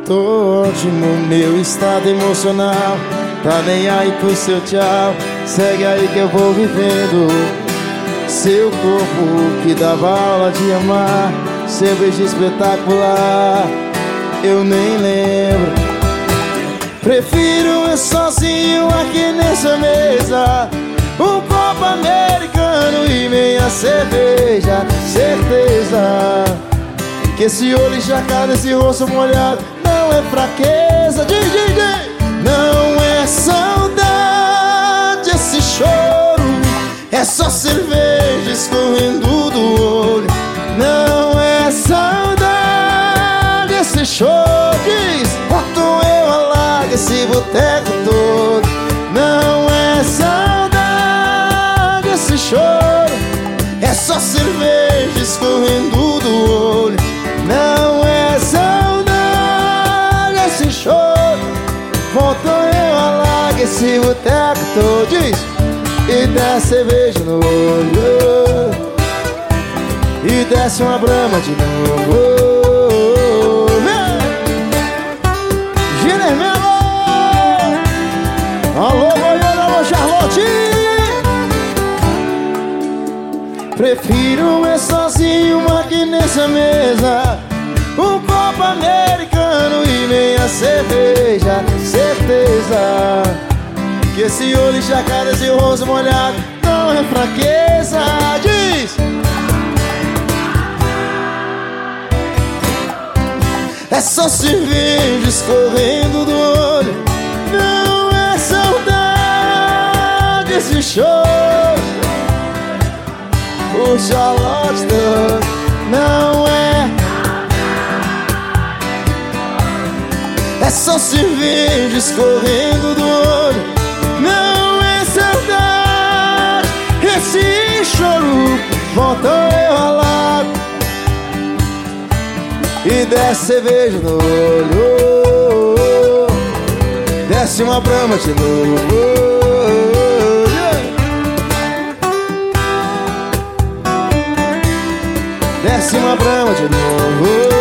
Tô ótimo, meu estado emocional tá nem aí com seu tchau. Segue aí que eu vou vivendo. Seu corpo que dava aula de amar, seu beijo espetacular, eu nem lembro. Prefiro eu sozinho aqui nessa mesa, um copo americano e meia cerveja. Certeza que esse olho encharcado, esse rosto molhado não é fraqueza. Não é saudade esse choro, é só cerveja escorrendo do olho. Não é saudade esse choro, diz, quanto eu alago esse boteco todo. Não é saudade esse choro, é só cerveja escorrendo do olho. Não é saudade esse choro, quanto eu alago esse boteco todo, diz, e desce cerveja no olho, e desce uma brama de novo. Ginermelo! Alô, Goiânia, alô, Charlotte! Prefiro eu sozinho aqui nessa mesa, um copo americano e meia cerveja. Certeza que esse olho encharcado, esse rosto molhado não é fraqueza. Diz! É só cerveja escorrendo do olho. Não é saudade esse choro, o Charlotte não é. É só cerveja escorrendo do olho. Não é saudade esse choro, volta eu alago e desce cerveja no olho, desce uma brama de novo. Desce uma brama de novo.